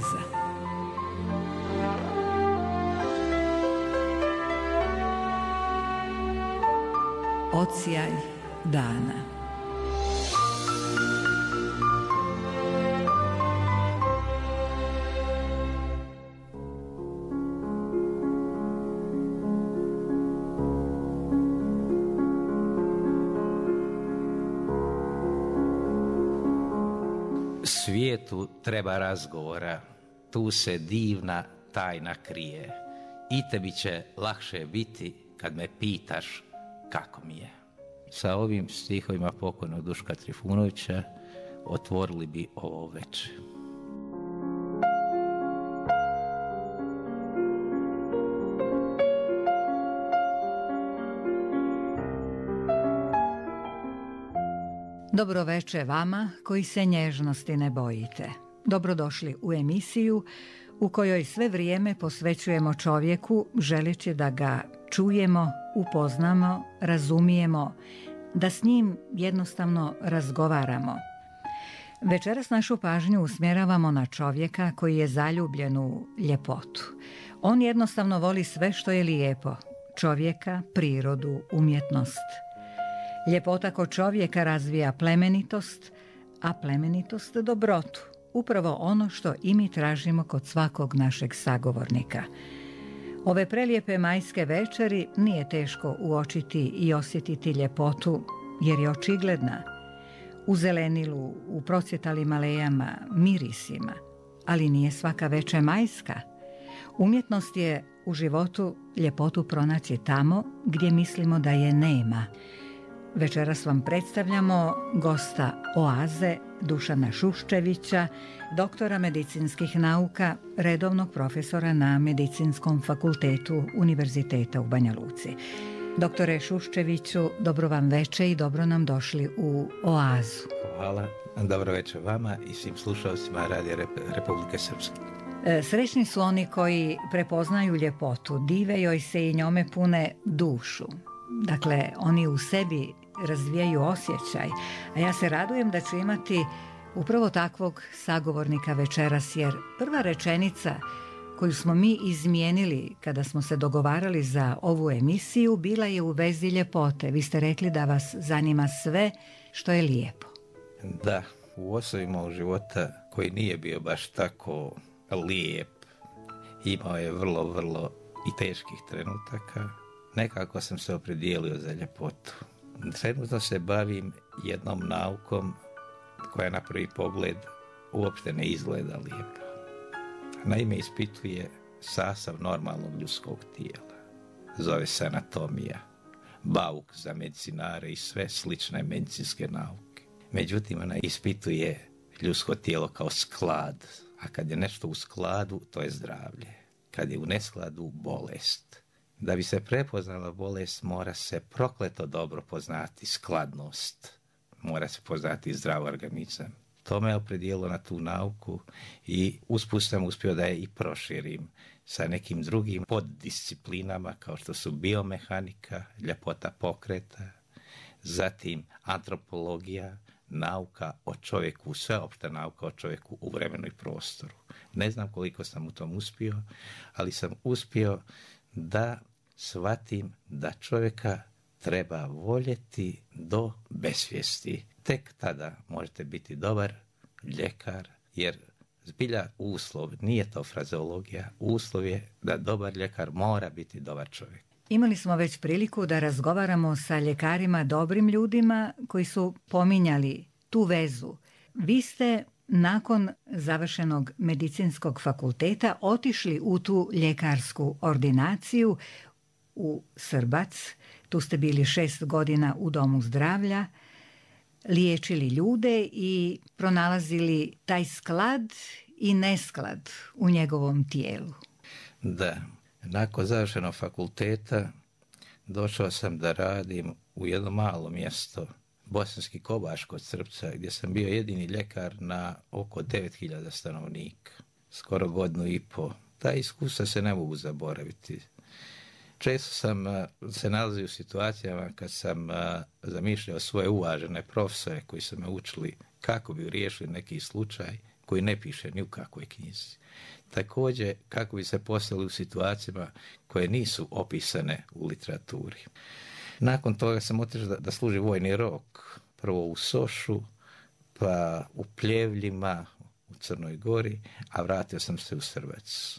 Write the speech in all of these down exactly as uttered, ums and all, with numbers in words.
Oaza. Odsjaj dana. Svijetu treba razgovora, tu se divna tajna krije. I tebi će lakše biti kad me pitaš kako mi je. Sa ovim stihovima pokojnog Duška Trifunovića otvorili bi ovo večer. Dobro veče vama koji se nježnosti ne bojite. Dobrodošli u emisiju u kojoj sve vrijeme posvećujemo čovjeku želeći da ga čujemo, upoznamo, razumijemo, da s njim jednostavno razgovaramo. Večeras našu pažnju usmjeravamo na čovjeka koji je zaljubljen u ljepotu. On jednostavno voli sve što je lijepo, čovjeka, prirodu, umjetnost. Ljepota kod čovjeka razvija plemenitost, a plemenitost dobrotu. Upravo ono što i mi tražimo kod svakog našeg sagovornika. Ove prelijepe majske večeri nije teško uočiti i osjetiti ljepotu, jer je očigledna. U zelenilu, u procvjetalim alejama, mirisima, ali nije svaka večer majska. Umjetnost je u životu ljepotu pronaći tamo gdje mislimo da je nema. Večeras vam predstavljamo gosta Oaze Dušana Šuščevića, doktora medicinskih nauka, redovnog profesora na Medicinskom fakultetu Univerziteta u Banja Luci. Doktore Šuščeviću, dobro vam veče i dobro nam došli u Oazu. Hvala, dobro veče vama i svim slušalcima Radija Republike Srpske. Srećni su oni koji prepoznaju ljepotu, dive joj se i njome pune dušu. Dakle, oni u sebi razvijaju osjećaj, a ja se radujem da ću imati upravo takvog sagovornika večeras, jer prva rečenica koju smo mi izmijenili kada smo se dogovarali za ovu emisiju bila je u vezi ljepote. Vi ste rekli da vas zanima sve što je lijepo. Da, u osobi mog života koji nije bio baš tako lijep, imao je vrlo, vrlo i teških trenutaka. Nekako sam se opredijelio za ljepotu. Trenutno se bavim jednom naukom koja na prvi pogled uopšte ne izgleda lijepo. Naime, ispituje sastav normalnog ljudskog tijela. Zove se anatomija, bauk za medicinare i sve slične medicinske nauke. Međutim, ona ispituje ljudsko tijelo kao sklad, a kad je nešto u skladu, to je zdravlje. Kad je u neskladu, bolest. Da bi se prepoznala bolest, mora se prokleto dobro poznati skladnost, mora se poznati zdrav organizam. To me opredijelilo na tu nauku i usput sam uspio da je i proširim sa nekim drugim poddisciplinama kao što su biomehanika, ljepota pokreta, zatim antropologija, nauka o čovjeku, sveopšta nauka o čovjeku u vremenu i prostoru. Ne znam koliko sam u tom uspio, ali sam uspio da shvatim da čovjeka treba voljeti do besvijesti. Tek tada možete biti dobar ljekar, jer zbilja uslov, nije to frazeologija, uslov je da dobar ljekar mora biti dobar čovjek. Imali smo već priliku da razgovaramo sa ljekarima, dobrim ljudima koji su pominjali tu vezu. Vi ste nakon završenog medicinskog fakulteta otišli u tu ljekarsku ordinaciju u Srbac. Tu ste bili šest godina u domu zdravlja, liječili ljude i pronalazili taj sklad i nesklad u njegovom tijelu. Da, nakon završenog fakulteta došao sam da radim u jedno malo mjesto, Bosanski Kobaš kod Srpca, gdje sam bio jedini ljekar na oko devet hiljada stanovnika, skoro godinu i po. Ta iskustva se ne mogu zaboraviti. Često sam se nalazio u situacijama kad sam zamišljao svoje uvažene profesore koji su me učili kako bi riješili neki slučaj koji ne piše ni u kakvoj knjizi. Također, kako bi se postavili u situacijama koje nisu opisane u literaturi. Nakon toga sam otišao da, da služi vojni rok, prvo u Sošu, pa u Pljevljima, u Crnoj Gori, a vratio sam se u Srvac.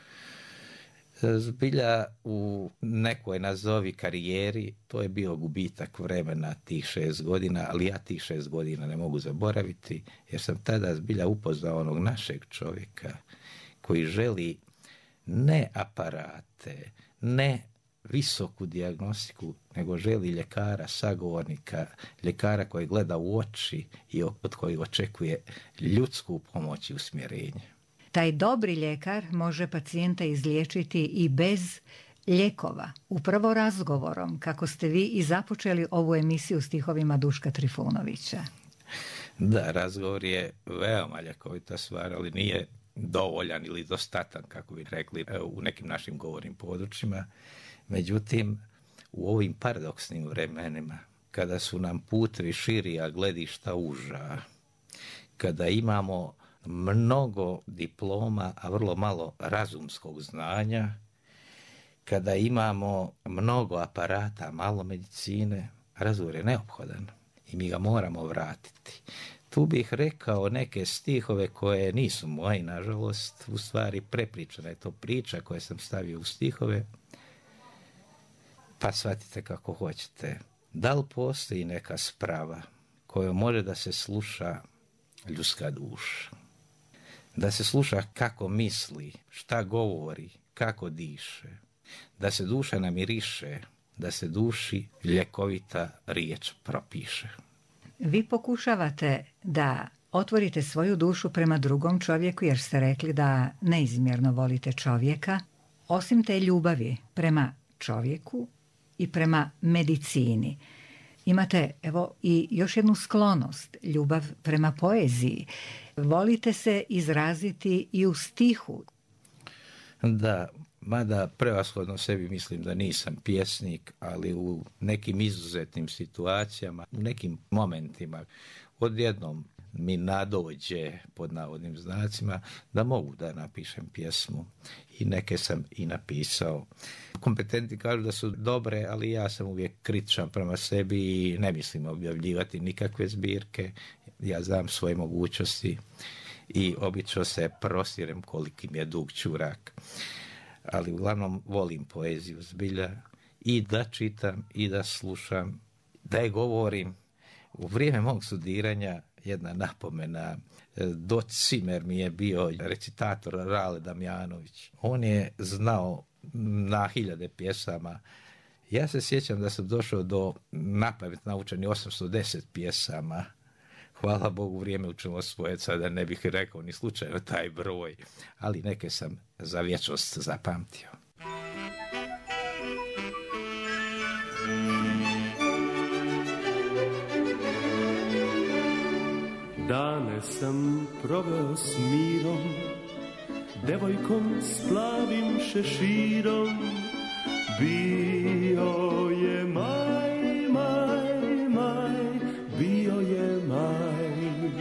Zbilja u nekoj nazovi karijeri, to je bio gubitak vremena tih šest godina, ali ja tih šest godina ne mogu zaboraviti, jer sam tada zbilja upoznao onog našeg čovjeka koji želi ne aparate, ne visoku dijagnostiku, nego želi ljekara, sagovornika, ljekara koji gleda u oči i od kojeg očekuje ljudsku pomoć i usmjerenje. Taj dobri ljekar može pacijenta izliječiti i bez lijekova, upravo razgovorom, kako ste vi i započeli ovu emisiju stihovima Duška Trifunovića. Da, razgovor je veoma ljekovita stvar, ali nije dovoljan ili dostatan, kako bi rekli u nekim našim govornim područjima. Međutim, u ovim paradoksnim vremenima, kada su nam putevi širi, a gledišta uža, kada imamo mnogo diploma, a vrlo malo razumskog znanja, kada imamo mnogo aparata, malo medicine, razgovor je neophodan i mi ga moramo vratiti. Tu bih rekao neke stihove koje nisu moji, nažalost, u stvari prepričana je to priča koje sam stavio u stihove, pa shvatite kako hoćete. Da li postoji neka sprava koja može da se sluša ljudska duša? Da se sluša kako misli, šta govori, kako diše, da se duša namiriše, da se duši ljekovita riječ propiše. Vi pokušavate da otvorite svoju dušu prema drugom čovjeku, jer ste rekli da neizmjerno volite čovjeka. Osim te ljubavi prema čovjeku i prema medicini, imate evo i još jednu sklonost, ljubav prema poeziji. Volite se izraziti i u stihu. Da, mada prevashodno sebi mislim da nisam pjesnik, ali u nekim izuzetnim situacijama, u nekim momentima, odjednom mi nadođe, pod navodnim znacima, da mogu da napišem pjesmu. I neke sam i napisao. Kompetenti kažu da su dobre, ali ja sam uvijek kritičan prema sebi i ne mislim objavljivati nikakve zbirke. Ja znam svoje mogućnosti i obično se prostirem koliki mi je dug čurak. Ali uglavnom volim poeziju zbilja i da čitam i da slušam, da je govorim. U vrijeme mog studiranja jedna napomena, Doc Cimer mi je bio recitator Rale Damjanović. On je znao na hiljade pjesama. Ja se sjećam da sam došao do napamet naučeni osamsto deset pjesama. Hvala Bogu, vrijeme učimo svoje, sada ne bih rekao ni slučajno taj broj, ali neke sam za vječnost zapamtio. Dane sam proveo s mirom, devojkom s plavim šeširom. Bio je maj, maj, maj, bio je maj.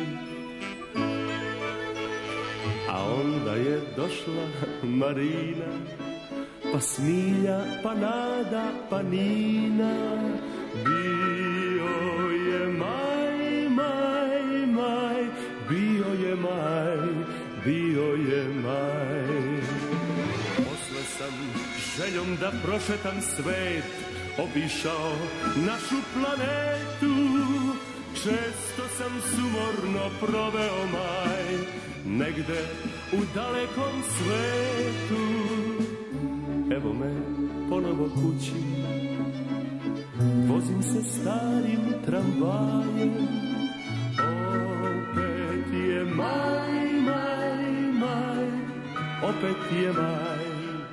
A onda je došla Marina, pa Smilja, pa Nada, pa Nina. Bio je maj, maj, maj, bio je maj, bio je maj. Posle sam željom da prošetam svet obišao našu planetu. Često sam sumorno proveo maj negde u dalekom svetu. Evo me ponovo kući, vozim se starim tramvajem. Opet je maj, maj, maj, opet je maj.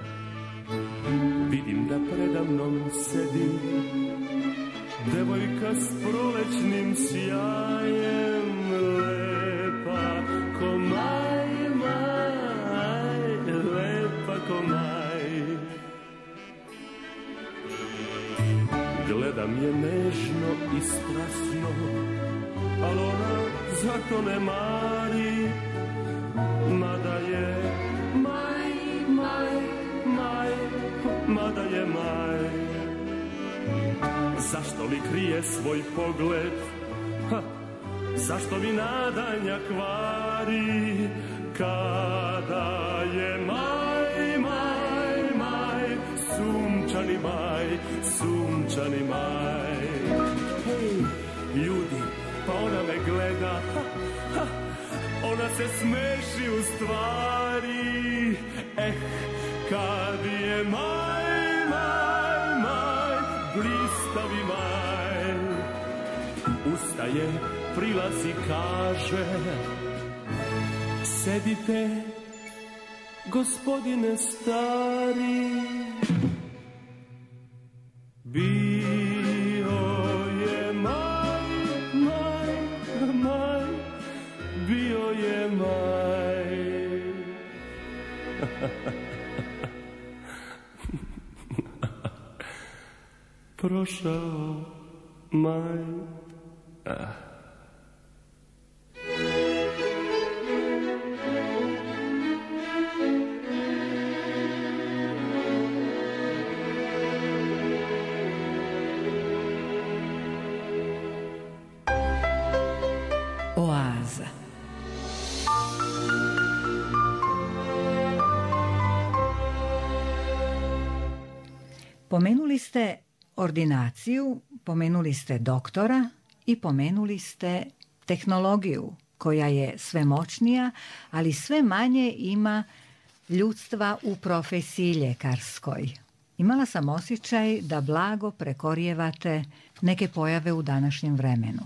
Vidim da predamnom sedi devojka s prolećnim sjajem, lepa ko maj, maj, lepa ko maj. Gledam je nežno i strasno, al ona zato ne mari. mada je maj, maj, maj, mada je maj. Zašto li krije svoj pogled? Ha, zašto mi nadanja kvari? Kada je maj, maj, maj, sunčani maj, sunčani maj. Hej, ljudi, pa ona me gleda, ha, ha, ona se smeši u stvari. Eh, kad je maj, maj, maj, blistavi maj. Ustaje, prilazi, kaže: sedite, gospodine stari. Bio je maj, maj, maj, bio je maj. Prošao maj. Ah. Oaza. Pomenuli ste ordinaciju, pomenuli ste doktora i pomenuli ste tehnologiju koja je sve moćnija, ali sve manje ima ljudstva u profesiji ljekarskoj. Imala sam osjećaj da blago prekorijevate neke pojave u današnjem vremenu.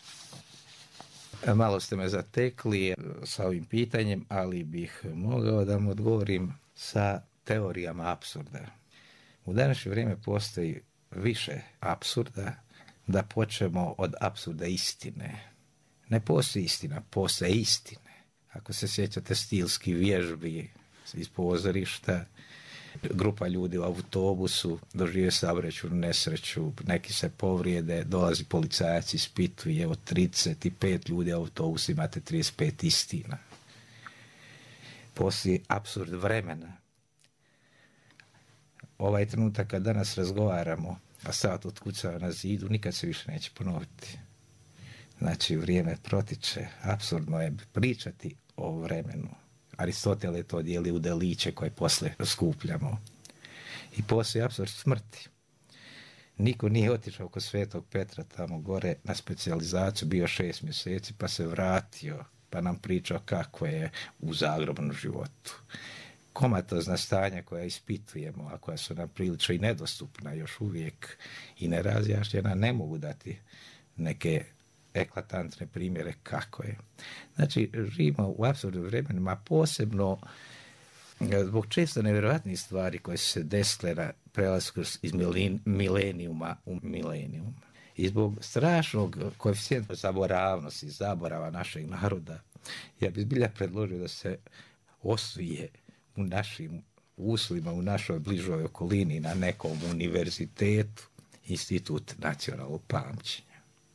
Malo ste me zatekli sa ovim pitanjem, ali bih mogao da mu odgovorim sa teorijama apsurda. U današnje vrijeme postoji više apsurda, da počnemo od apsurda istine. Ne postoji istina, postoje istine. Ako se sjećate stilski vježbi iz pozorišta, grupa ljudi u autobusu dožive saobraćajnu nesreću, neki se povrijede, dolazi policajac, ispituje od trideset pet ljudi u autobusu, imate trideset pet istina. Postoji apsurd vremena. Ovaj trenutak kad danas razgovaramo, a sat otkucava na zidu, nikad se više neće ponoviti. Znači, vrijeme protiče. Apsurdno je pričati o vremenu. Aristotel je to dijeli u deliće koje poslije skupljamo. I poslije apsurd smrti. Niko nije otišao kod Svetog Petra tamo gore na specijalizaciju, bio šest mjeseci, pa se vratio, pa nam pričao kako je u zagrobnom životu. Komatozna stanja koja ispitujemo, a koja su nam prilično i nedostupna još uvijek i nerazjašnjena, ne mogu dati neke eklatantne primjere kako je. Znači, živimo u apsurdnim vremenima, posebno zbog često nevjerojatnih stvari koje su se desile na prelasku iz milenijuma u milenijum. I zbog strašnog koeficijenta zaboravnosti, zaborava našeg naroda, ja bih zbilja predložio da se osnuje u našim uslovima, u našoj bližoj okolini, na nekom univerzitetu, institut nacionalnog pamćenja.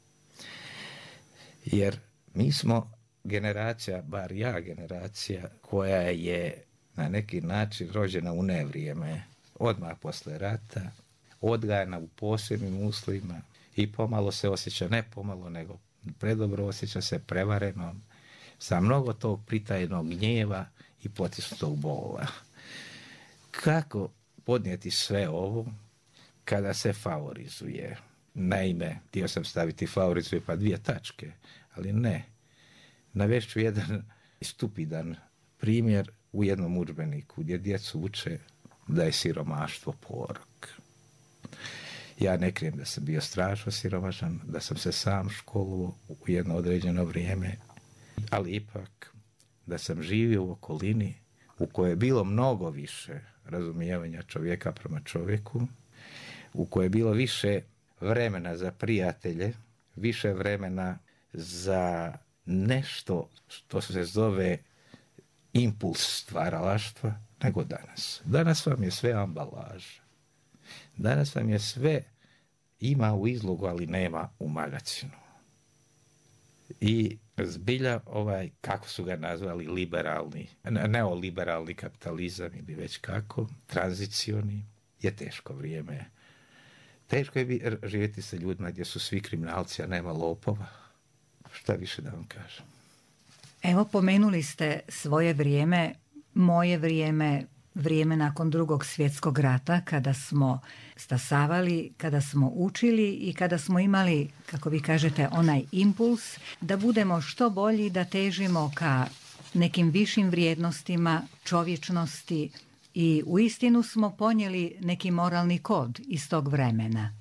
Jer mi smo generacija, bar ja generacija, koja je na neki način rođena u nevrijeme, odmah posle rata, odgajana u posebnim uslovima i pomalo se osjeća, ne pomalo, nego predobro osjeća se prevareno, sa mnogo tog pritajenog gnjeva i potisnutog bola. Kako podnijeti sve ovo kada se favorizuje? Naime, htio sam staviti favorizuje pa dvije tačke, ali ne. Navešću jedan stupidan primjer u jednom udžbeniku gdje djecu uče da je siromaštvo porok. Ja ne krijem da sam bio strašno siromašan, da sam se sam školovao u jedno određeno vrijeme, ali ipak da sam živio u okolini u kojoj je bilo mnogo više razumijevanja čovjeka prema čovjeku, u kojoj je bilo više vremena za prijatelje, više vremena za nešto što se zove impuls stvaralaštva, nego danas. Danas vam je sve ambalaža. Danas vam je sve ima u izlogu, ali nema u magacinu. I zbilja, ovaj, kako su ga nazvali, liberalni, neoliberalni kapitalizam ili već kako, tranzicioni, je teško vrijeme. Teško je živjeti sa ljudima gdje su svi kriminalci, a nema lopova. Šta više da vam kažem? Evo, pomenuli ste svoje vrijeme, moje vrijeme, vrijeme nakon Drugog svjetskog rata, kada smo stasavali, kada smo učili i kada smo imali, kako vi kažete, onaj impuls da budemo što bolji, da težimo ka nekim višim vrijednostima, čovječnosti, i uistinu smo ponijeli neki moralni kod iz tog vremena.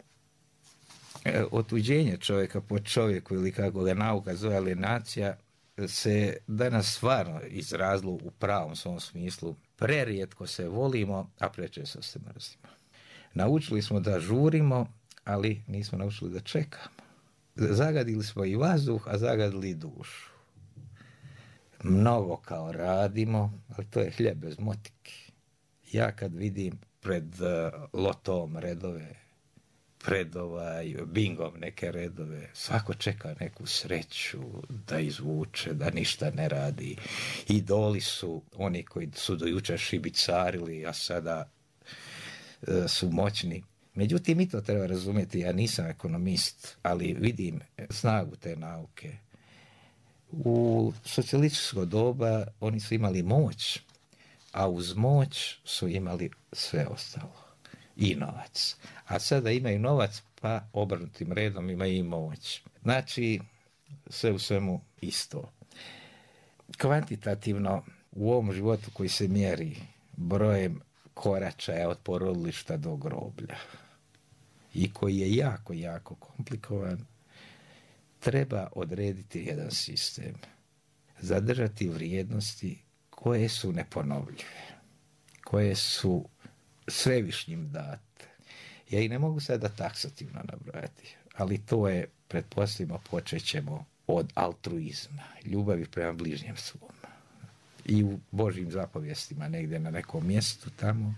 Otuđenje čovjeka po čovjeku, ili kako ga nauka zove alienacija, se danas stvarno izrazilo u pravom svom smislu. Prerijetko se volimo, a prečesto se mrzimo. Naučili smo da žurimo, ali nismo naučili da čekamo. Zagadili smo i vazduh, a zagadili i dušu. Mnogo kao radimo, ali to je hljeb bez motike. Ja kad vidim pred uh, lotom redove, pred ovaj bingom neke redove, svako čeka neku sreću da izvuče, da ništa ne radi. Idoli su oni koji su do jučer šibicarili, a sada uh, su moćni. Međutim, i to treba razumjeti, ja nisam ekonomist, ali vidim snagu te nauke. U socijalističko doba oni su imali moć, a uz moć su imali sve ostalo. I novac. A sada imaju novac, pa obrnutim redom imaju i moć. Znači, sve u svemu isto. Kvantitativno, u ovom životu koji se mjeri brojem koračaja od porodilišta do groblja i koji je jako, jako komplikovan, treba odrediti jedan sistem, zadržati vrijednosti koje su neponovljive, koje su svevišnjim date. Ja i ne mogu sada taksativno nabrojati, ali to je, pretpostavimo, počet ćemo od altruizma, ljubavi prema bližnjem svom. I u Božjim zapovjestima, negdje na nekom mjestu tamo,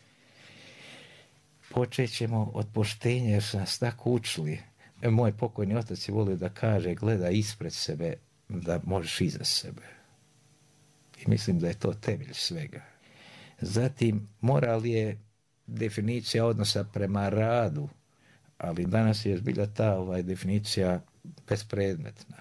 počet ćemo od poštenja, jer su nas tako učili. Moj pokojni otac je volio da kaže, gleda ispred sebe, da možeš iza sebe. I mislim da je to temelj svega. Zatim, moral je definicija odnosa prema radu, ali danas je zbilja ta ovaj, definicija bespredmetna.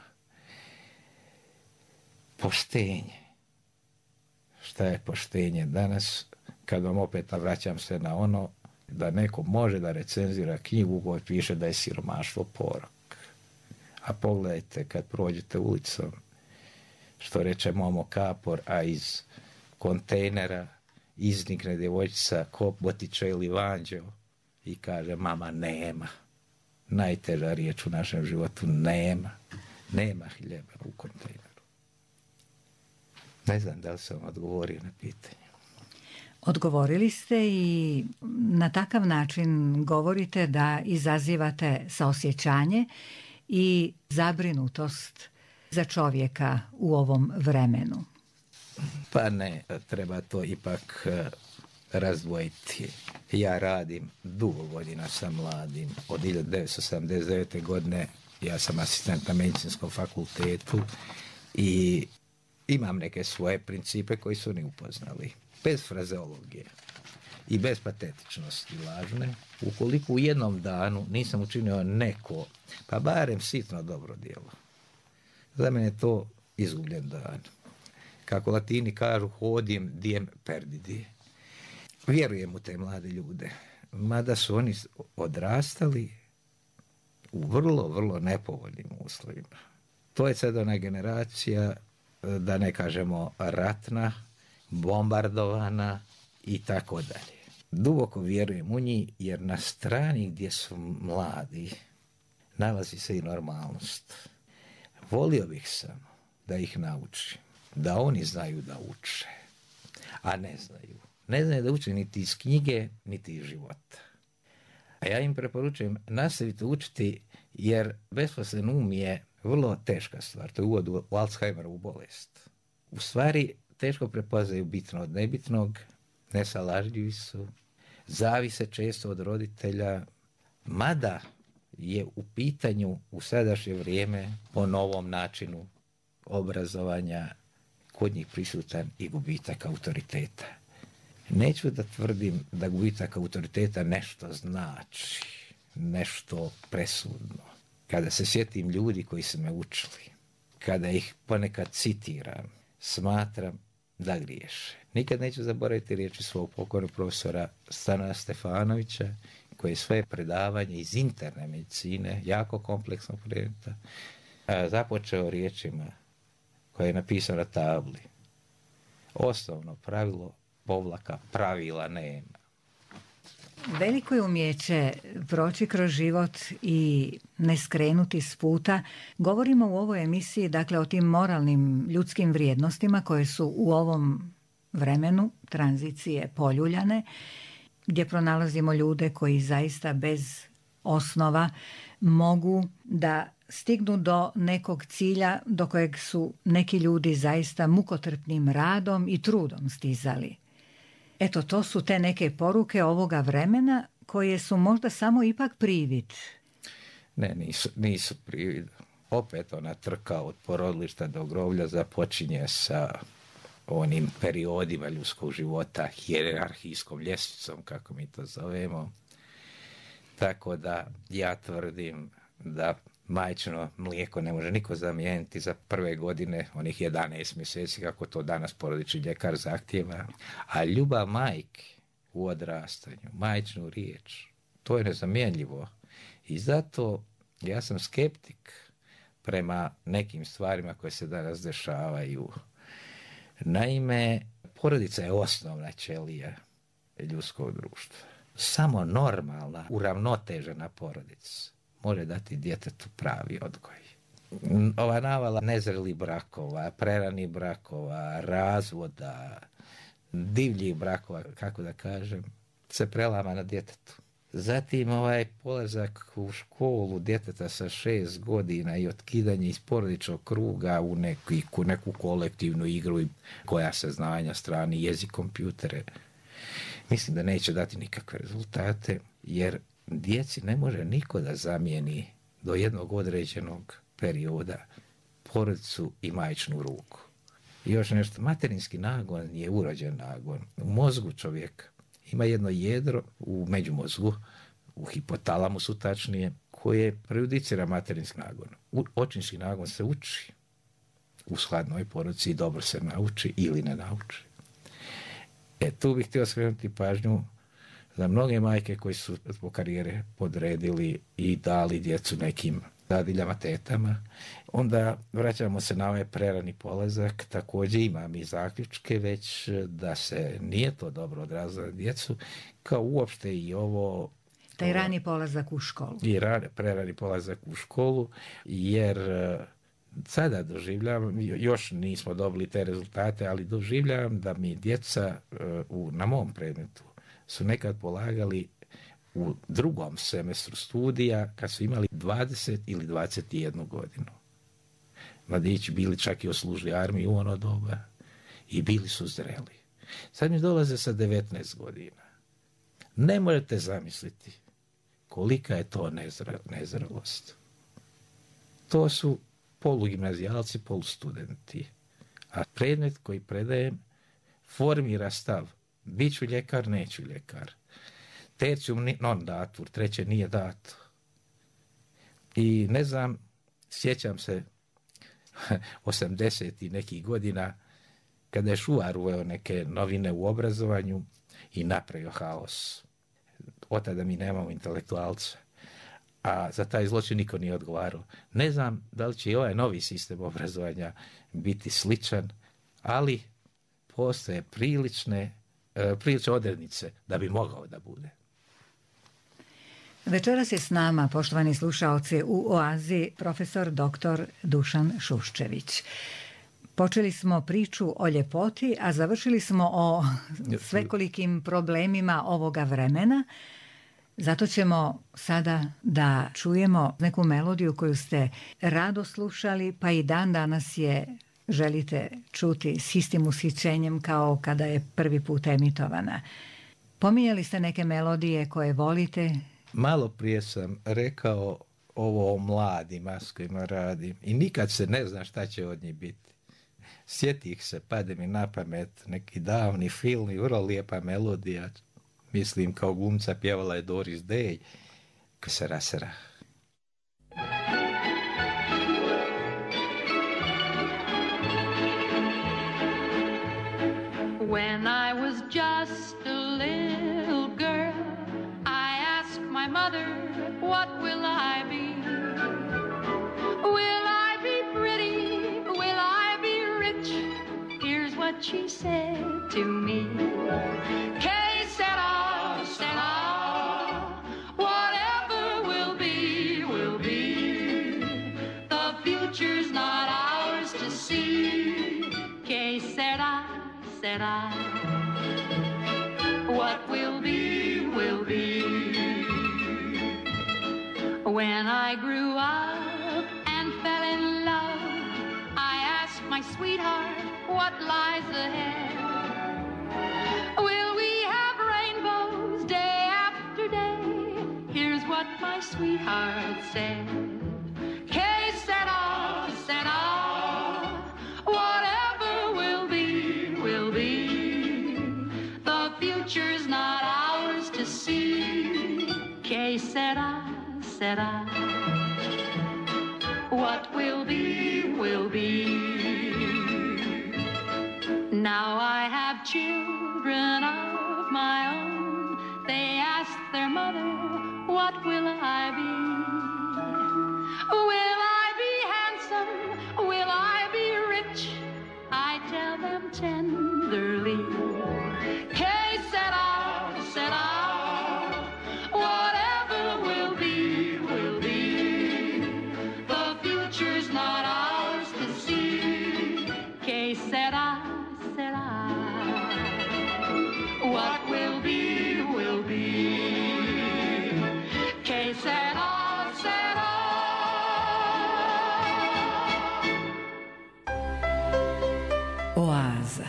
Poštenje. Šta je poštenje danas? Kad vam opet vraćam se na ono, da neko može da recenzira knjigu koja piše da je siromaštvo porok. A pogledajte kad prođete ulicom, što reče Momo Kapor, a iz kontejnera iznikne djevojčica Kobotića ili Vanđeo i kaže, mama, nema. Najteža riječ u našem životu, nema. Nema hljeba u kontejneru. Ne znam da li sam odgovorio na pitanje. Odgovorili ste i na takav način govorite da izazivate saosjećanje i zabrinutost za čovjeka u ovom vremenu. Pa ne, treba to ipak razdvojiti. Ja radim dugo godina sa mladim. Od hiljadu devetsto sedamdeset devete. godine ja sam asistent na medicinskom fakultetu i imam neke svoje principe koji su oni upoznali. Bez frazeologije i bez patetičnosti lažne, ukoliko u jednom danu nisam učinio neko, pa barem sitno dobro djelo, za mene je to izgubljen dan. Kako Latini kažu, hodiem diem perdidi. Vjerujem u te mlade ljude, mada su oni odrastali u vrlo, vrlo nepovoljnim uslovima. To je sad ona generacija, da ne kažemo ratna, bombardovana i tako dalje. Duboko vjerujem u njih, jer na strani gdje su mladi nalazi se i normalnost. Volio bih samo da ih naučim, da oni znaju da uče, a ne znaju. Ne znaju da uče niti iz knjige, niti iz života. A ja im preporučujem, nastavite učiti, jer besposlen um je vrlo teška stvar. To je uvod u Alzheimerovu bolest. U stvari, teško prepoznaju bitno od nebitnog, nesalažljivi su, zavise često od roditelja, mada je u pitanju u sadašnje vrijeme po novom načinu obrazovanja kod njih prisutan i gubitak autoriteta. Neću da tvrdim da gubitak autoriteta nešto znači, nešto presudno. Kada se sjetim ljudi koji su me učili, kada ih ponekad citiram, smatram da griješe. Nikad neću zaboraviti riječi svog pokojnog profesora Stana Stefanovića, koji je svoje predavanje iz interne medicine, jako kompleksnog predmeta, započeo riječima koje je napisao na tabli. Osnovno pravilo povlaka pravila nema. Veliko je umjeće proći kroz život i ne skrenuti s puta. Govorimo u ovoj emisiji dakle o tim moralnim ljudskim vrijednostima koje su u ovom vremenu tranzicije poljuljane, gdje pronalazimo ljude koji zaista bez osnova mogu da stignu do nekog cilja do kojeg su neki ljudi zaista mukotrpnim radom i trudom stizali. Eto, to su te neke poruke ovoga vremena koje su možda samo ipak privid. Ne, nisu, nisu privid. Opet ona trka od porodilišta do groblja započinje sa onim periodima ljudskog života, hijerarhijskom ljestvicom, kako mi to zovemo. Tako da ja tvrdim da majčino mlijeko ne može niko zamijeniti za prve godine, onih jedanaest mjeseci, kako to danas porodični ljekar zahtjeva. A ljubav majke u odrastanju, majčinu riječ, to je nezamjenljivo. I zato ja sam skeptik prema nekim stvarima koje se danas dešavaju. Naime, porodica je osnovna ćelija ljudskog društva. Samo normalna, uravnotežena porodica može dati djetetu pravi odgoj. Ova navala nezrelih brakova, preranih brakova, razvoda, divljih brakova, kako da kažem, se prelama na djetetu. Zatim ovaj polazak u školu djeteta sa šest godina i otkidanje iz porodičnog kruga u neku, neku kolektivnu igru koja se znanja, strani jezik, kompjutere. Mislim da neće dati nikakve rezultate, jer djeci ne može niko da zamijeni do jednog određenog perioda porodicu i majčinu ruku. I još nešto, materinski nagon je urođen nagon. U mozgu čovjeka ima jedno jedro u međumozgu, u hipotalamusu tačnije, koje prejudicira materinski nagon. Očinski nagon se uči u skladnoj porodici i dobro se nauči ili ne nauči. E, tu bih htio skrenuti pažnju za mnoge majke koji su zbog karijere podredili i dali djecu nekim dadiljama, tetama. Onda vraćamo se na ovaj prerani polazak. Također imam i zaključke već da se nije to dobro odrazilo na djecu, kao uopšte i ovo... Taj rani polazak u školu. I rani, prerani polazak u školu, jer sada doživljavam, još nismo dobili te rezultate, ali doživljavam da mi djeca u, na mom predmetu su nekad polagali u drugom semestru studija kad su imali dvadeset ili dvadeset jednu godinu. Mladići bili čak i oslužili armiju u ono doba i bili su zreli. Sad mi dolaze sa devetnaest godina. Ne možete zamisliti kolika je to nezre, nezrelost. To su polugimnazijalci, polustudenti. A predmet koji predajem formira stav. Biću ljekar, neću ljekar. Tercium non datur, treće nije dato. I ne znam, sjećam se osamdesetih nekih godina kada je Šuvar uveo neke novine u obrazovanju i napravio haos. Od tada mi nemamo intelektualca. A za taj zločin niko nije odgovarao. Ne znam da li će i ovaj novi sistem obrazovanja biti sličan, ali postoje prilične, prilične odrednice da bi mogao da bude. Večeras je s nama, poštovani slušaoci, u Oazi profesor doktor Dušan Šuščević. Počeli smo priču o ljepoti, a završili smo o svekolikim problemima ovoga vremena. Zato ćemo sada da čujemo neku melodiju koju ste rado slušali, pa i dan danas je želite čuti s istim ushićenjem kao kada je prvi put emitovana. Pominjali ste neke melodije koje volite Malo prije sam rekao ovo o mladima s kojima radim i nikad se ne zna šta će od njih biti. Sjetih se, pade mi na pamet neki davni film i vrlo lijepa melodija, mislim kao glumca pjevala je Doris Day, Sera Sera. When I was just a little girl, I asked my mother, what will I be? Will I be pretty? Will I be rich? Here's what she said to me. Que sera, sera, whatever will be, will be. The future's not ours to see. Que sera, sera, what will be, will be. When I grew up and fell in love, I asked my sweetheart, what lies ahead? Will we have rainbows day after day? Here's what my sweetheart said. Que sera, sera, whatever will be, will be. The future's not ours to see. Que sera, sera, what will be, will be. Now I have children of my own. They ask their mother, what will I be? Will I be handsome? Will I be rich? I tell them tenderly. Que sera, sera, whatever will be, will be. The future's not ours to see. Que sera, sera, what will be, will be. Que sera, sera. Oaza.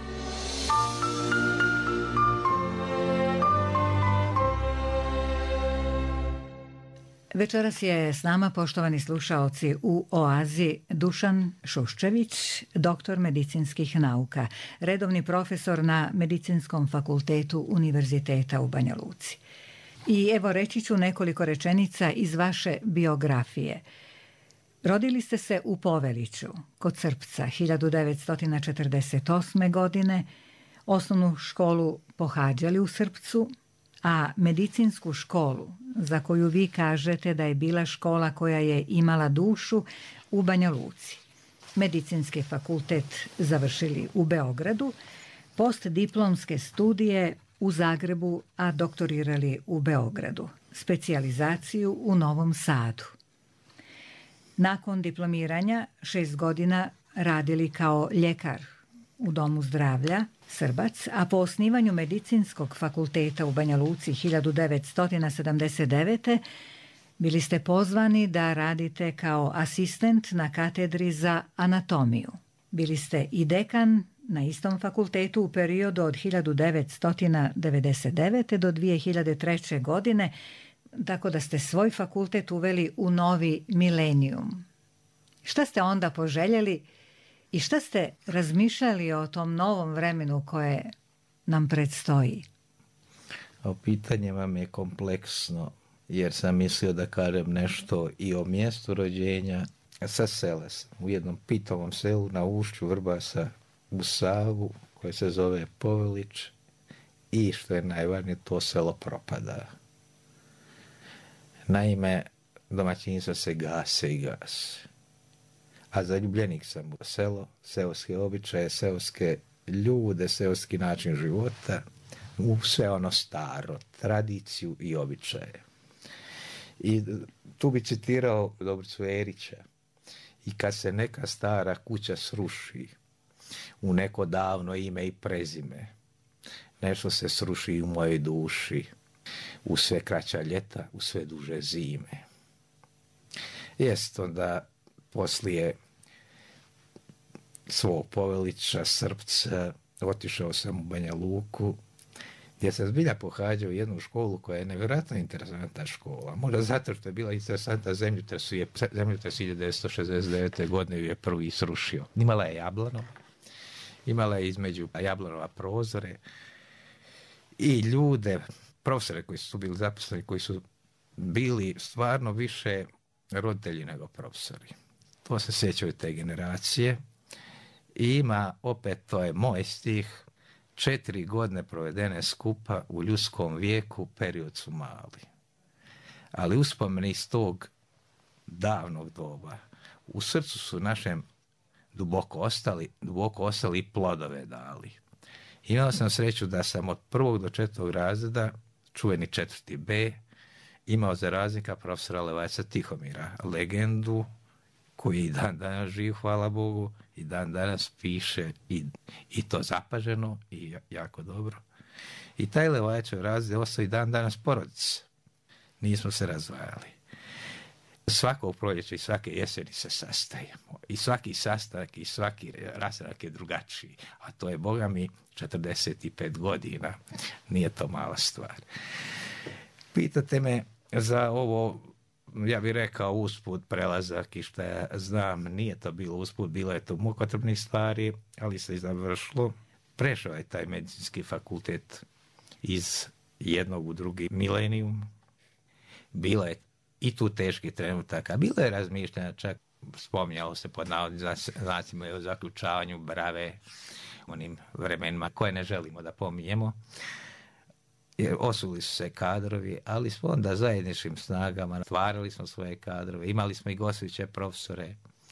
Večeras je s nama, poštovani slušaoci, u Oazi Dušan Šuščević, doktor medicinskih nauka, redovni profesor na Medicinskom fakultetu Univerziteta u Banja Luci. I evo reći ću nekoliko rečenica iz vaše biografije. Rodili ste se u Poveliću, kod Srpca, hiljadu devetsto četrdeset osme. godine, osnovnu školu pohađali u Srpcu, a medicinsku školu, za koju vi kažete da je bila škola koja je imala dušu, u Banja Luci. Medicinski fakultet završili u Beogradu, postdiplomske studije u Zagrebu, a doktorirali u Beogradu, specijalizaciju u Novom Sadu. Nakon diplomiranja šest godina radili kao ljekar u Domu zdravlja Srbac, a po osnivanju Medicinskog fakulteta u Banja Luci hiljadu devetsto sedamdeset devete. bili ste pozvani da radite kao asistent na katedri za anatomiju. Bili ste i dekan na istom fakultetu u periodu od hiljadu devetsto devedeset devete. do dvije hiljade treće. godine, tako da ste svoj fakultet uveli u novi milenijum. Šta ste onda poželjeli i šta ste razmišljali o tom novom vremenu koje nam predstoji? O pitanje vam je kompleksno, jer sam mislio da kažem nešto i o mjestu rođenja. Sa sela sam, u jednom pitovom selu na ušću Vrbasa u Savu, koje se zove Povelić, i što je najvažnije, to selo propada. Naime, domaćinstva se gase i gase. A zaljubljenik sam u selo, seoske običaje, seoske ljude, seoski način života, u sve ono staro, tradiciju i običaje. I tu bi citirao Dobricu Erića. I kad se neka stara kuća sruši u neko davno ime i prezime, nešto se sruši i u mojoj duši, u sve kraća ljeta, u sve duže zime. Jest onda poslije svog Povelića, Srpca, otišao sam u Banja Luku gdje sam zbilja pohađao jednu školu koja je nevjerojatno interesantna škola. Možda zato što je bila interesantna zemljotres, je zemljotres hiljadu devetsto šezdeset devete. godine ju je prvi srušio. Imala je jablano, imala je između jablanova prozore i ljude, profesore koji su bili zaposleni, koji su bili stvarno više roditelji nego profesori. To se sjećaju te generacije. I ima, opet, to je moj stih, četiri godine provedene skupa u ljudskom vijeku, period su mali. Ali uspomeni iz tog davnog doba u srcu su našem duboko ostali, duboko ostali i plodove dali. Imao sam sreću da sam od prvog do četvrtog razreda, čuveni četvrti B, imao za raznika profesora Levajca Tihomira, legendu koji i dan danas živ, hvala Bogu, i dan danas piše i, i to zapaženo i jako dobro. I taj Levajčev razred ostao i dan danas porodica. Nismo se razdvajali. Svakog proljeća i svake jeseni se sastajemo. I svaki sastanak i svaki rastanak je drugačiji. A to je, Boga mi, četrdeset pet godina. Nije to mala stvar. Pitate me za ovo, ja bih rekao usput, prelazak i šta ja znam, nije to bilo usput, bilo je to mukotrpnih stvari, ali se i završilo. Prešao je taj medicinski fakultet iz jednog u drugi milenijum. Bilo je i tu teški trenutaka. Bilo je razmišljanja, čak spominjalo se pod navodnim znacima o zaključavanju brave, onim vremenima koje ne želimo da pominjemo. Jer osuli su se kadrovi, ali smo onda zajedničkim snagama stvarali smo svoje kadrove, imali smo i gostujuće profesore,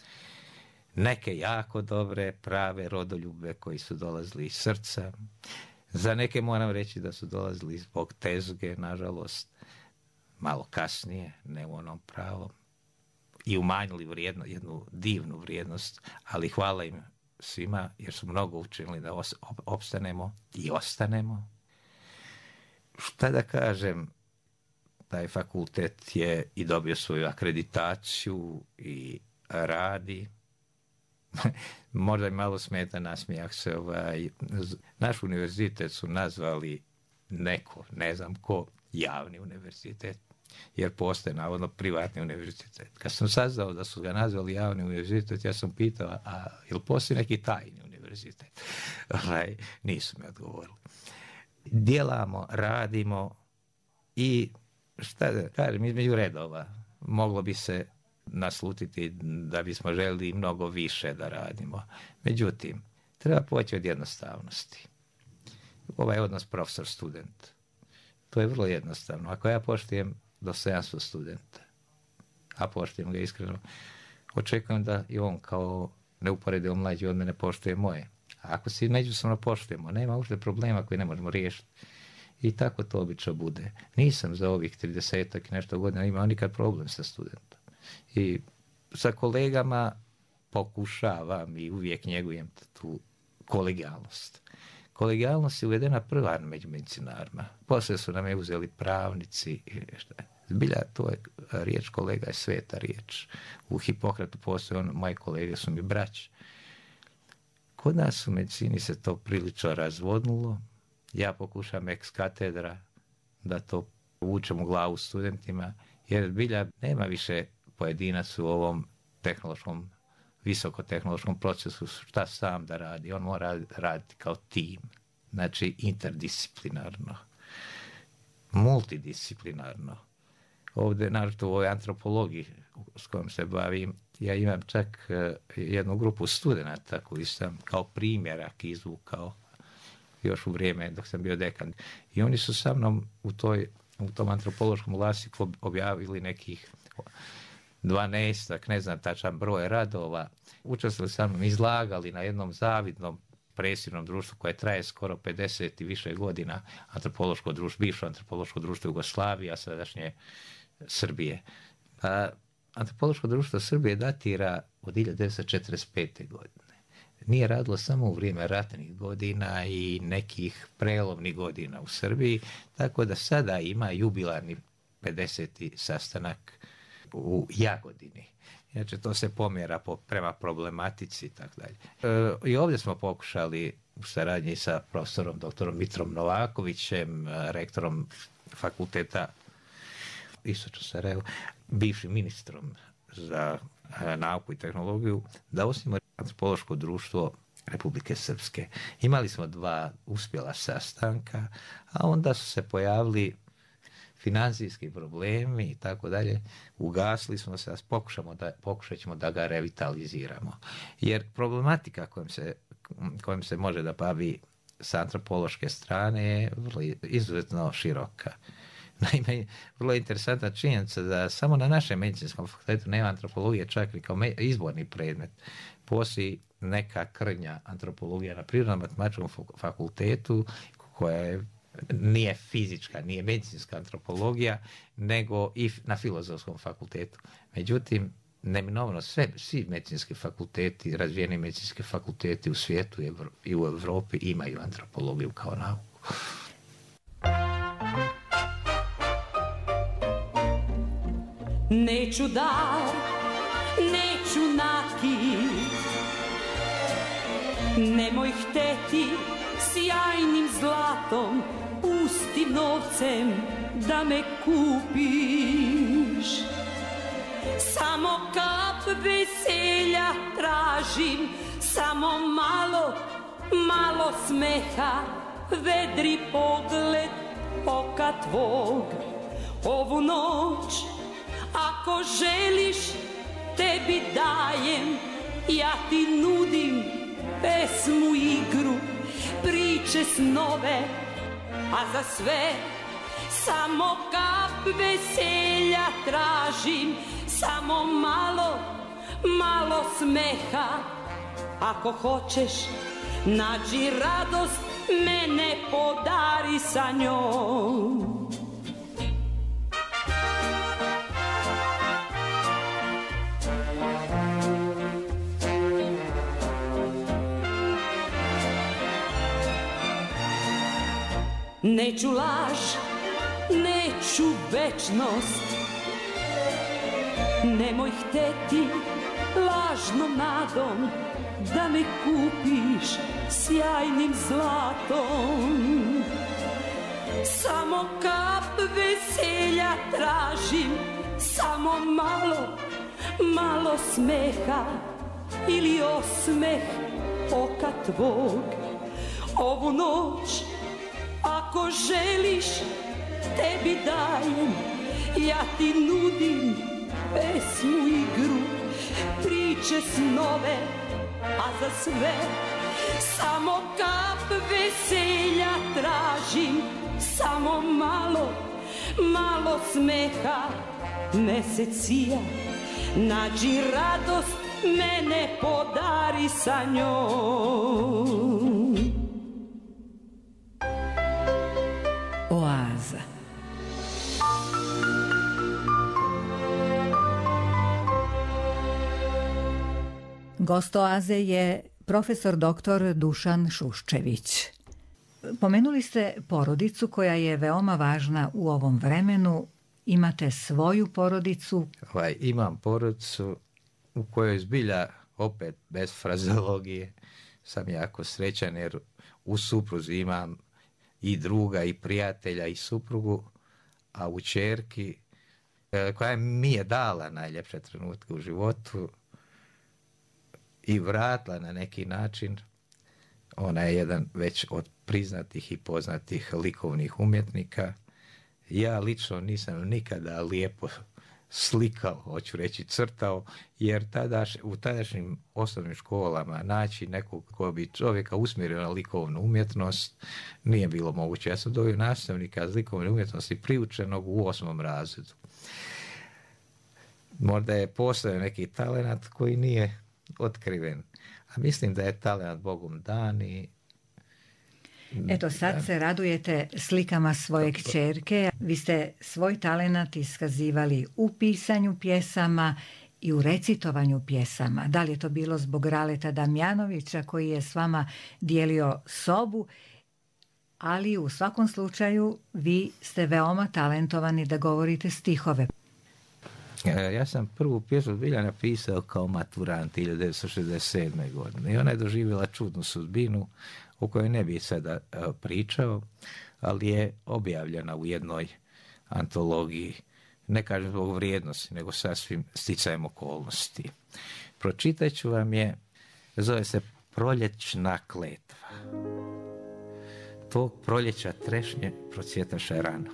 neke jako dobre, prave rodoljube koji su dolazili iz srca. Za neke moram reći da su dolazili zbog tezge, nažalost, malo kasnije, ne u onom pravom, i umanjili vrijedno, jednu divnu vrijednost, ali hvala im svima jer su mnogo učinili da os- opstanemo i ostanemo. Šta da kažem, taj fakultet je i dobio svoju akreditaciju i radi. Možda i malo smeta, nasmijah se, ovaj, naš univerzitet su nazvali neko, ne znam ko, javni univerzitet, jer postoje navodno privatni univerzitet. Kad sam saznao da su ga nazvali javni univerzitet, ja sam pitao, a jel postoji neki tajni univerzitet? Ovaj, nisu mi odgovorili. Djelamo, radimo i šta da kažem, između redova moglo bi se naslutiti da bismo željeli mnogo više da radimo. Međutim, treba poći od jednostavnosti. Ovaj odnos profesor-student. To je vrlo jednostavno. Ako ja poštujem dostojanstvo studenta, a poštujem ga iskreno, očekujem da i on kao neuporedivo mlađi od mene poštuje moje. A ako se međusobno poštujemo, nema uopšte problema koji ne možemo riješiti. I tako to obično bude. Nisam za ovih tridesetak i nešto godina imao nikad problem sa studentom. I sa kolegama pokušavam i uvijek njegujem tu kolegijalnost. Kolegijalnost je uvedena prva među medicinarima. Poslije su nam je uzeli pravnici. Zbilja, to je riječ kolega, je sveta riječ. U Hipokratu postoje, on, moje kolege su mi braći. Kod nas u medicini se to prilično razvodnulo. Ja pokušam ex katedra da to uvučem u glavu studentima, jer zbilja nema više pojedinac u ovom tehnološkom, visokotehnološkom procesu šta sam da radi. On mora raditi kao tim. Znači interdisciplinarno, multidisciplinarno. Ovdje, naravno u ovoj antropologiji s kojom se bavim, ja imam čak jednu grupu studenata koji sam kao primjerak izvukao još u vrijeme dok sam bio dekan. I oni su sa mnom u, toj, u tom antropološkom glasiku objavili nekih dvanaestak, ne znam tačan broj radova. Učestvovali sa mnom, izlagali na jednom zavidnom presirnom društvu koje traje skoro pedeset i više godina, antropološko društvo, bivše antropološko društvo Jugoslavije, a sadašnje Srbije. A antropološko društvo Srbije datira od hiljadu devetsto četrdeset pete. godine. Nije radilo samo u vrijeme ratnih godina i nekih prelovnih godina u Srbiji, tako da sada ima jubilarni pedeseti sastanak u Jagodini. Inače, to se pomjera po, prema problematici i tako dalje. E, I ovdje smo pokušali u saradnji sa profesorom doktorom Mitrom Novakovićem, rektorom fakulteta Istočno Sarajevo, bivšim ministrom za nauku i tehnologiju, da osnimo antropološko društvo Republike Srpske. Imali smo dva uspjela sastanka, a onda su se pojavili financijski problemi i tako dalje. Ugasli smo se, a pokušamo da, pokušat ćemo da ga revitaliziramo. Jer problematika kojom se, kojom se može da bavi sa antropološke strane je vrlo izuzetno široka. Naime, vrlo je interesantna činjenica da samo na našem medicinskom fakultetu nema antropologije čak i kao izborni predmet. Postoji neka krnja antropologija na prirodno-matematičkom fakultetu koja je, nije fizička, nije medicinska antropologija, nego i na filozofskom fakultetu. Međutim, neminovno sve, svi medicinski fakulteti, razvijeni medicinski fakulteti u svijetu i u Evropi imaju antropologiju kao nauku. Neću dar, neću nakit, nemoj hteti sjajnim zlatom, pustim novcem da me kupiš. Samo kap veselja tražim, samo malo, malo smeha, vedri pogled oka tvog. Ovu noć, ako želiš, tebi dajem, ja ti nudim pesmu, igru, priče, snove, a za sve samo kap veselja tražim, samo malo, malo smeha. Ako hoćeš, nađi radost, mene podari sa njom. Neću laž, neću večnost, nemoj hteti lažnom nadom da me kupiš sjajnim zlatom. Samo kap veselja tražim, samo malo, malo smeha ili osmeh oka tvog. Ovu noć, ako želiš, tebi dajem, ja ti nudim pesmu, igru, priče, snove, a za sve samo kap veselja tražim, samo malo, malo smeha. Mesec sija, nađi radost, mene podari sa njom. Oaza. Gost Oaze je profesor doktor Dušan Šuščević. Pomenuli ste porodicu koja je veoma važna u ovom vremenu. Imate svoju porodicu? Ovaj, imam porodicu u kojoj zbilja, opet bez frazeologije, sam jako srećan jer u supruzi imam i druga i prijatelja i suprugu, a u ćerki koja mi je dala najljepše trenutke u životu i vratila na neki način. Ona je jedan već od priznatih i poznatih likovnih umjetnika. Ja lično nisam nikada lijepo slikao, hoću reći crtao, jer tadaš, u tadašnjim osnovnim školama naći nekog ko bi čovjeka usmjerio na likovnu umjetnost nije bilo moguće. Ja sam dobio nastavnika likovne umjetnosti priučenog u osmom razredu. Možda je postojao neki talenat koji nije otkriven, a mislim da je talenat Bogom dan i eto, sad se radujete slikama svoje kćerke. Vi ste svoj talenat iskazivali u pisanju pjesama i u recitovanju pjesama. Da li je to bilo zbog Raleta Damjanovića koji je s vama dijelio sobu, ali u svakom slučaju vi ste veoma talentovani da govorite stihove. Ja sam prvu pjesmu zbilja napisao kao maturant hiljadu devetsto šezdeset sedme. godine i ona je doživjela čudnu sudbinu. o kojoj ne bih sada pričao, ali je objavljena u jednoj antologiji, ne kažem zbog vrijednosti, nego sasvim sticajem okolnosti. Pročitat ću vam je, zove se Proljećna kletva. Tog proljeća trešnje procvjetaše rano.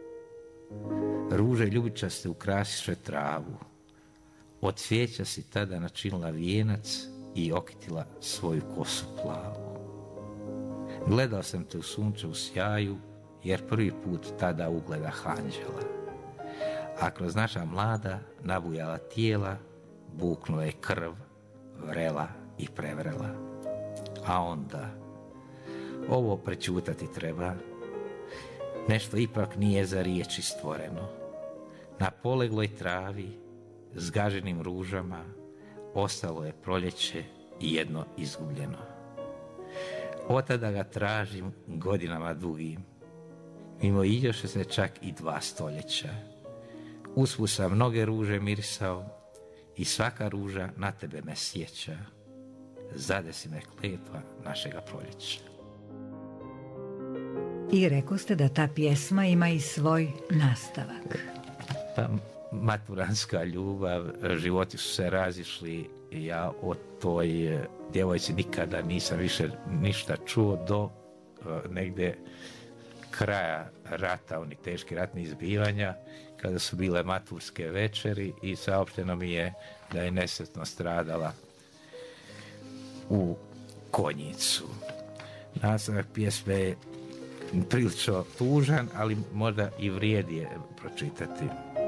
Ruže ljubičaste ukrasiše travu. Od cvijeća si tada načinila vijenac i okitila svoju kosu plavu. Gledao sam te u sunčevu sjaju, jer prvi put tada ugledah anđela. A kroz naša mlada nabujala tijela, buknula je krv, vrela i prevrela. A onda, ovo prečutati treba, nešto ipak nije za riječi stvoreno. Na polegloj travi, zgaženim ružama, ostalo je proljeće i jedno izgubljeno. Od tada ga tražim godinama dugim. Mimo iđoše se čak i dva stoljeća. Usput sam mnoge ruže mirisao i svaka ruža na tebe me sjeća. Zadesi me kletva našega proljeća. I rekoste da ta pjesma ima i svoj nastavak. Pa, maturanska ljubav, životi su se razišli, ja o toj djevojci nikada nisam više ništa čuo do uh, negdje kraja rata, oni teški ratni izbivanja, kada su bile maturske večeri i saopšteno mi je da je nesretno stradala u Konjicu. Nastavak pjesme je prilično tužan, ali možda i vrijedi je pročitati.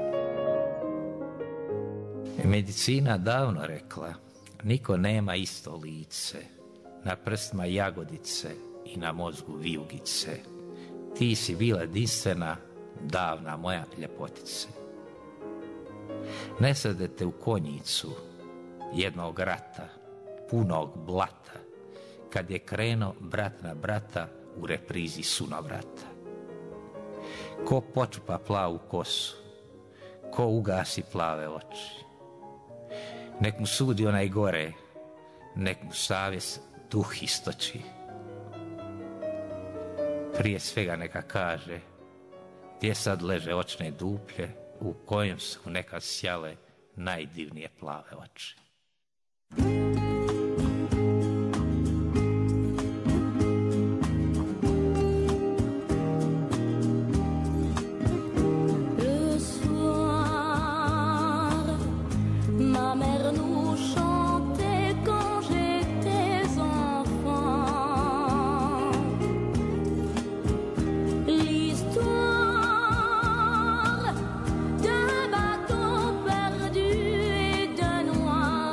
Medicina davno rekla, niko nema isto lice, na prstima jagodice i na mozgu vijugice. Ti si bila jedinstvena, davna moja ljepotice. Ne sadete u Konjicu jednog rata, punog blata, kad je krenuo brat na brata u reprizi sunovrata. Ko počupa plavu kosu, ko ugasi plave oči, nek mu sudi onaj gore, nek mu savjest duh istoči. Prije svega neka kaže, gdje sad leže očne duplje, u kojem su nekad sjale najdivnije plave oči. D'un bateau perdu et d'un noir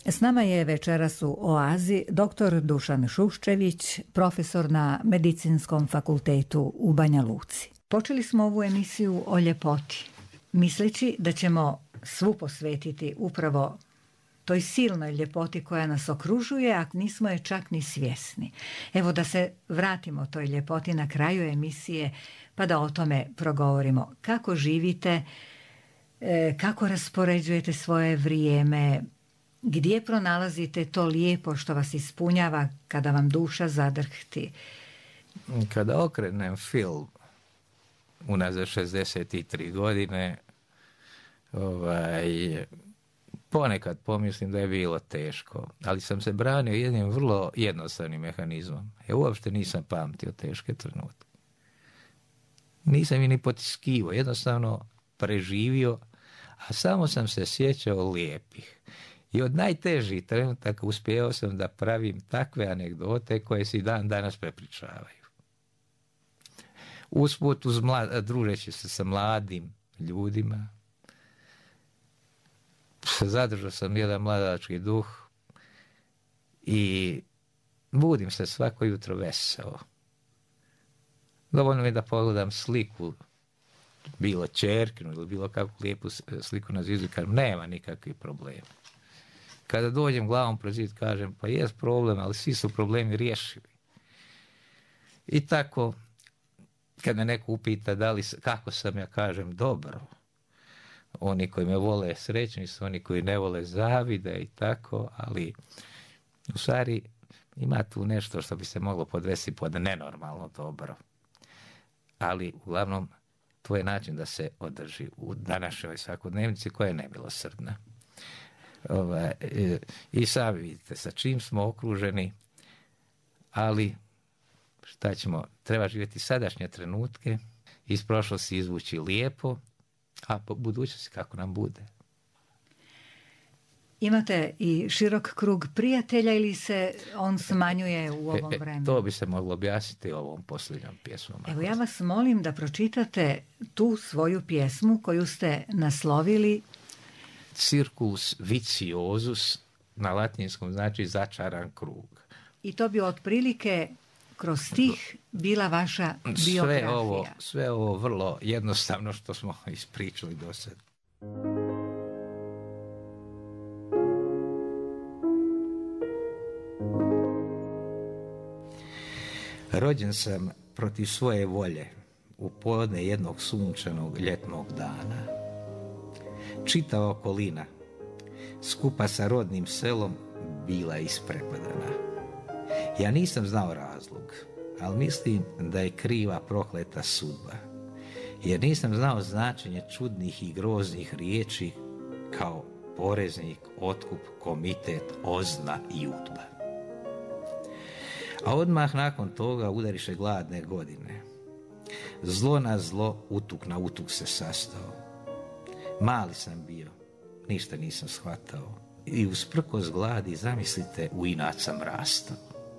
S nama je večeras u Oazi doktor Dušan Šuščević, profesor na Medicinskom fakultetu u Banja Luci. Počeli smo ovu emisiju o ljepoti, misleći da ćemo svu posvetiti upravo toj silnoj ljepoti koja nas okružuje, a nismo je čak ni svjesni. Evo da se vratimo toj ljepoti na kraju emisije, pa da o tome progovorimo. Kako živite, kako raspoređujete svoje vrijeme, gdje pronalazite to lijepo što vas ispunjava kada vam duša zadrhti? Kada okrenem film unazad šezdeset tri godine, ovaj, ponekad pomislim da je bilo teško, ali sam se branio jednim vrlo jednostavnim mehanizmom. Ja uopšte nisam pamtio teške trenutke. Nisam ih ni potiskivao, jednostavno preživio, a samo sam se sjećao lijepih. I od najtežih trenutaka uspjeo sam da pravim takve anegdote koje se i dan danas prepričavaju. Usput, uz mlad, družeći se sa mladim ljudima, zadržao sam jedan mladački duh i budim se svako jutro veseo. Dovoljno mi da pogledam sliku, bilo ćerkinu ili bilo kakvu lijepu sliku na zidu, kažem, nema nikakvih problema. Kada dođem glavom pred zid, kažem, pa jest problem, ali svi su problemi rješivi. I tako, kad me neko upita da li, kako sam, ja kažem, dobro. Oni koji me vole srećni su, oni koji ne vole zavide i tako, ali u stvari ima tu nešto što bi se moglo podvesti pod nenormalno dobro. Ali uglavnom to je način da se održi u današnjoj svakodnevnici koja je nemilosrdna. Ova, i, i sami vidite sa čim smo okruženi, ali šta ćemo, treba živjeti sadašnje trenutke, iz prošlosti izvući lijepo, a po budućnosti kako nam bude. Imate i širok krug prijatelja ili se on smanjuje u ovom e, e, vremenu? To bi se moglo objasniti ovom posljednjom pjesmom. Evo ja vas molim da pročitate tu svoju pjesmu koju ste naslovili Circus viciosus, na latinskom znači začaran krug. I to bi otprilike kroz stih bila vaša biografija. Sve ovo, sve ovo vrlo jednostavno što smo ispričali do sad. Rođen sam protiv svoje volje u podne jednog sunčanog ljetnog dana. Čitava okolina, skupa sa rodnim selom, bila je isprepadana. Ja nisam znao razlog, ali mislim da je kriva prokleta sudba, jer nisam znao značenje čudnih i groznih riječi kao poreznik, otkup, komitet, ozna i udba. A odmah nakon toga udariše gladne godine. Zlo na zlo, utuk na utuk se sastao. Mali sam bio, ništa nisam shvatao i usprkos gladi, zamislite, u inat sam rastao.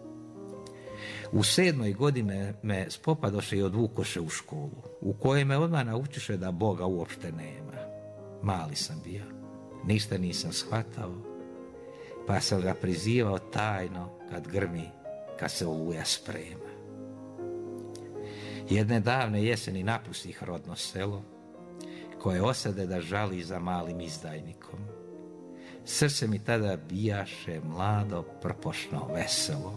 U sedmoj godine me spopadoše i odvukoše u školu, u kojoj me odmah naučiše da Boga uopšte nema. Mali sam bio, ništa nisam shvatao, pa sam ga prizivao tajno kad grmi, kad se oluja sprema. Jedne davne jeseni napustih rodno selo, koje osade da žali za malim izdajnikom. Srce mi tada bijaše mlado, prpošno, veselo.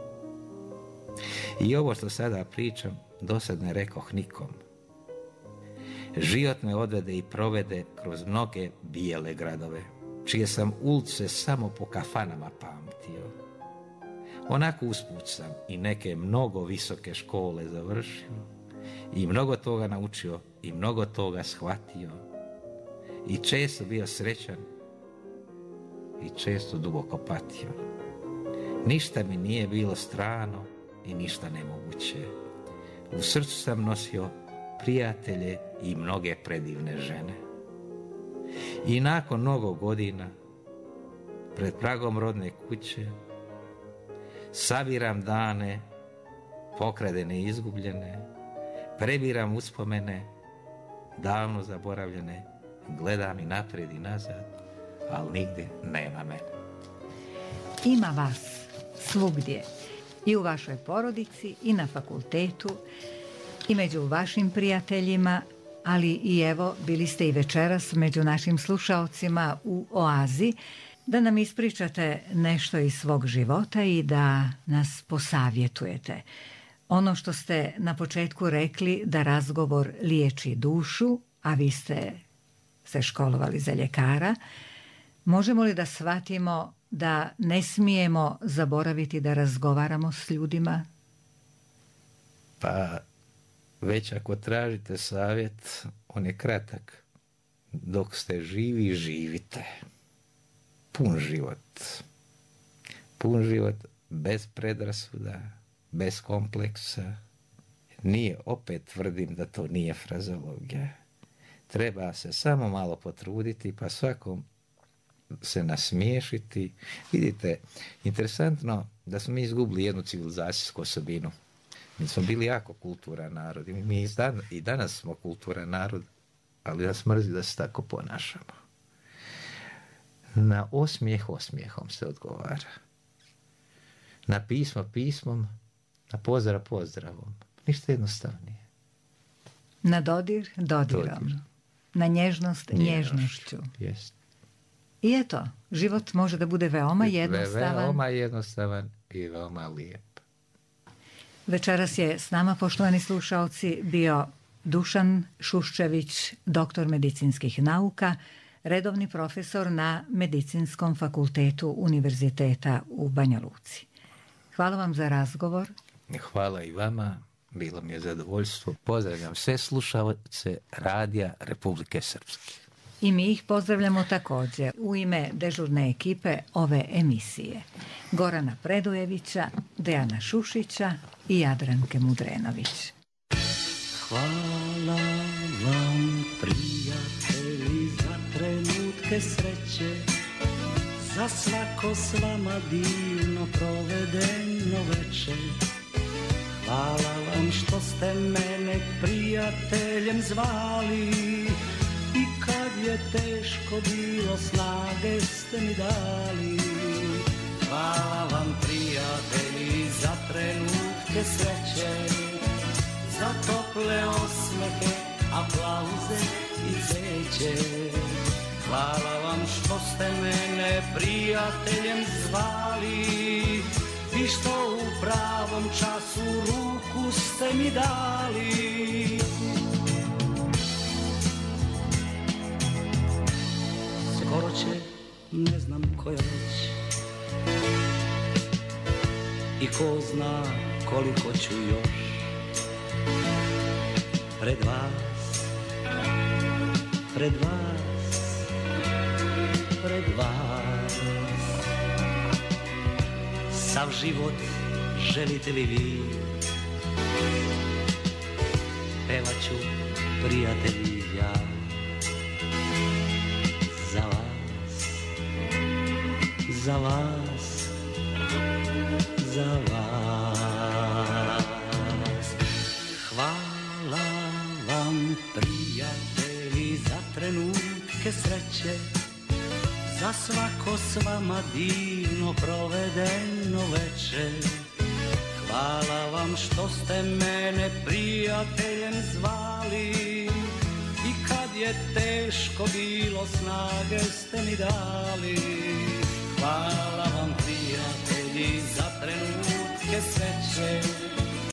I ovo što sada pričam, dosad ne rekoh nikom. Život me odvede i provede kroz mnoge bijele gradove, čije sam ulice samo po kafanama pamtio. Onako usput sam i neke mnogo visoke škole završio i mnogo toga naučio i mnogo toga shvatio i često bio srećan i često duboko patio. Ništa mi nije bilo strano i ništa nemoguće. U srcu sam nosio prijatelje i mnoge predivne žene. I nakon mnogo godina, pred pragom rodne kuće, sabiram dane, pokradene i izgubljene, prebiram uspomene, davno zaboravljene, gledam i naprijed i nazad, ali nigdje nema me. Ima vas svugdje, i u vašoj porodici, i na fakultetu, i među vašim prijateljima, ali i evo, bili ste i večeras među našim slušaocima u Oazi, da nam ispričate nešto iz svog života i da nas posavjetujete. Ono što ste na početku rekli, da razgovor liječi dušu, a vi ste se školovali za ljekara, možemo li da shvatimo da ne smijemo zaboraviti da razgovaramo s ljudima? Pa, već ako tražite savjet, on je kratak. Dok ste živi, živite. Pun život. Pun život bez predrasuda, bez kompleksa. Nije, opet tvrdim da to nije frazologija. Treba se samo malo potruditi, pa svakom se nasmiješiti. Vidite, interesantno da smo mi izgubili jednu civilizacijsku osobinu. Mi smo bili jako kulturan narod. Mi i, dan, i danas smo kulturan narod, ali nas mrzi da se tako ponašamo. Na osmijeh osmijehom se odgovara. Na pismo pismom, na pozdrav pozdravom. Ništa jednostavnije. Na dodir dodirom. Dodir. Na nježnost nježnošću. Jest. I eto, život može da bude veoma jednostavan. Veoma jednostavan i veoma lijep. Večeras je s nama, poštovani slušaoci, bio Dušan Šuščević, doktor medicinskih nauka, redovni profesor na Medicinskom fakultetu Univerziteta u Banja Luci. Hvala vam za razgovor. Hvala i vama. Bilo mi je zadovoljstvo. Pozdravljam sve slušalce Radija Republike Srpske. I mi ih pozdravljamo također u ime dežurne ekipe ove emisije. Gorana Predujevića, Dejana Šušića i Jadranke Mudrenović. Hvala vam, prijatelji, za trenutke sreće, za svako s vama divno provedeno večer. Hvala vam što ste mene prijateljem zvali, i kad je teško bilo, snage ste mi dali. Hvala vam, prijatelji, za trenutke sreće, za tople osmehe, aplauze i cveće. Hvala vam što ste mene prijateljem zvali, i što u pravom času ruku ste mi dali. Skoro će, ne znam koja već, i ko zna koliko ću još pred vas, pred vas, pred vas. Sav život želite li vi, pevat ću, prijatelji, ja za vas, za vas, za vas. Hvala vam, prijatelji, za trenutke sreće, za svako s vama divno provedeno večer. Hvala vam što ste mene prijateljem zvali, i kad je teško bilo, snage ste mi dali. Hvala vam, prijatelji, za trenutke sreće,